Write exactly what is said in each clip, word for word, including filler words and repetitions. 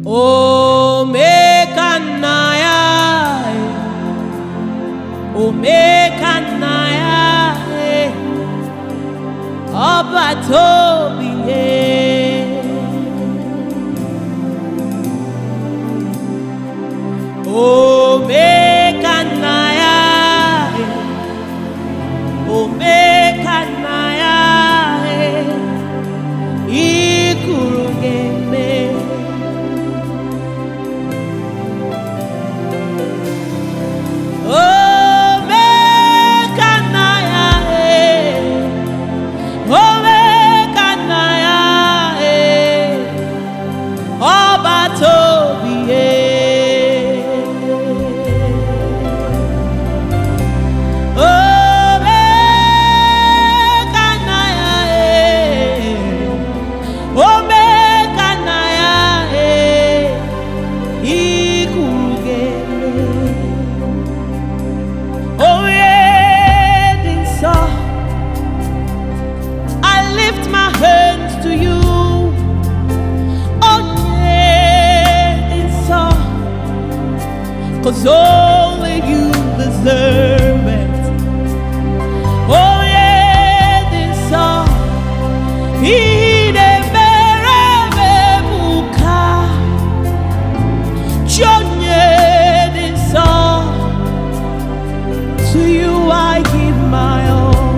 Omekanaya, Omekanaya, Ọba tóbi, Omekanaya, Omekanaya, Ikurugeme. Cause only you deserve it. Oh yeah, this song. He never muka. Jonye, this song. To you I give my all.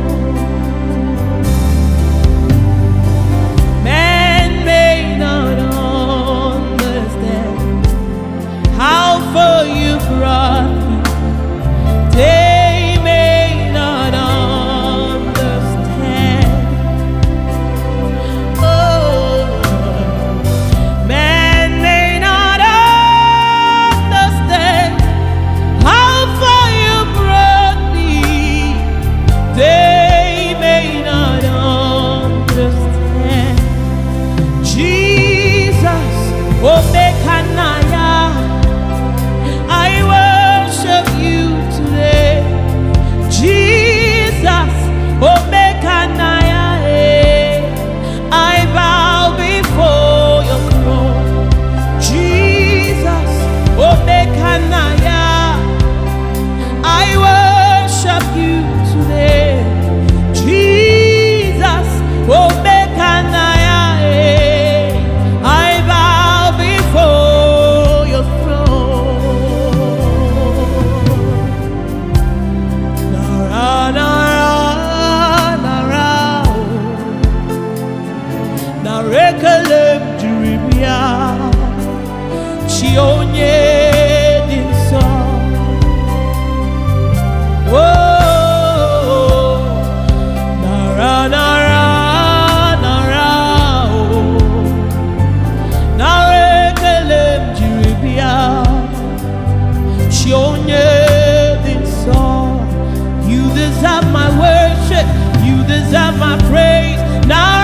Man may not understand how far you brought me. They may not understand. Oh, man may not understand how far you brought me. They may not understand. Jesus, Omekanaya, Jesus, Omekanaya, I bow before your throne. Jesus, Omekanaya, I worship you today. Jesus, Omekanaya, I bow before your Rekelem Jeremia, Chionye dinso. Oh, nara nara nara. Oh, Rekelem Jeremia, Chionye dinso. You deserve my worship. You deserve my praise. Nara.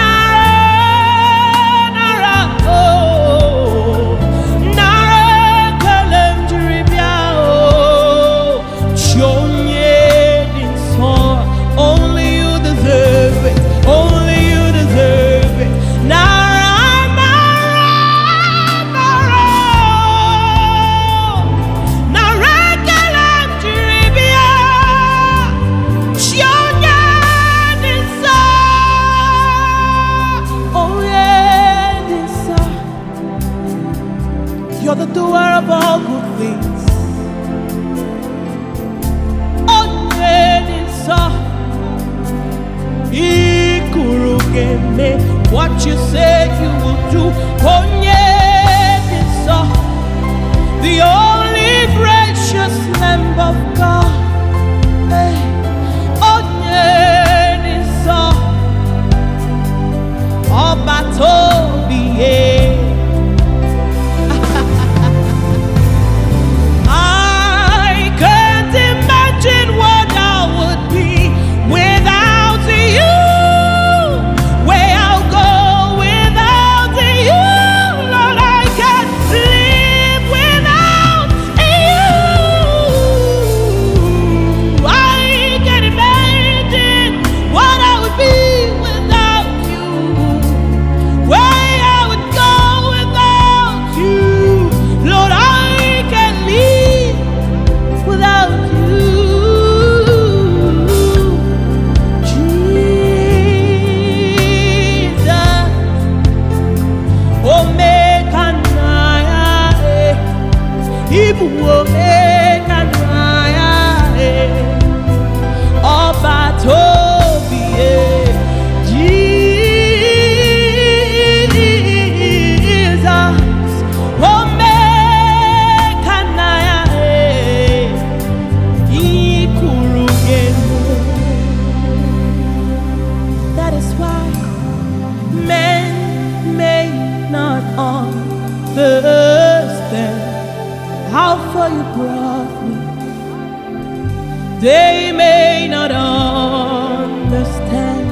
You're the doer of all good things. What you said you will do. The only precious Lamb of God. Ọba tóbi, They may not understand.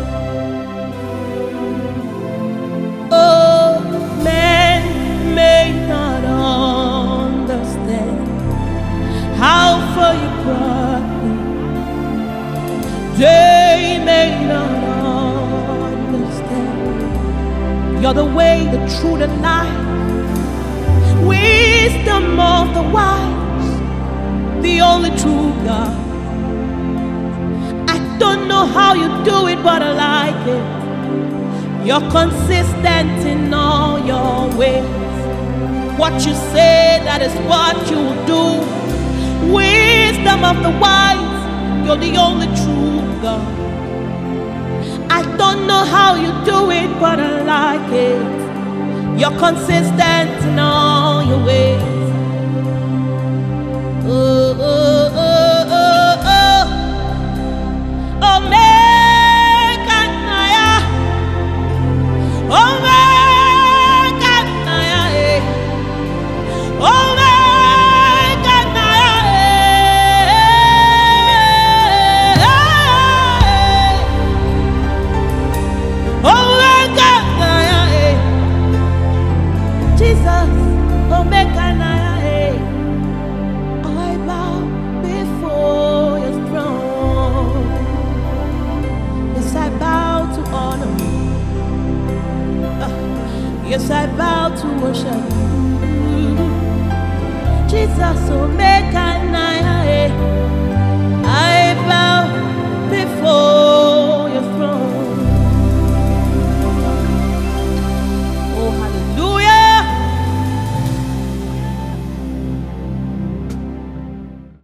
Oh, men may not understand how far you brought me. They may not understand. You're the way, the truth, and life. Wisdom of the wise, the only true God. I don't know how you do it, but I like it. You're consistent in all your ways. What you say, that is what you will do. Wisdom of the wise, you're the only true God. I don't know how you do it, but I like it. You're consistent in all your ways. Oh, oh, oh, oh, oh. Omega Naya. Omega Naya. Omega Naya. Omega Naya. Jesus, Omega Naya. I bow before your throne. Yes, I bow to honor you. Uh, yes, I bow to worship you. Jesus, Omega.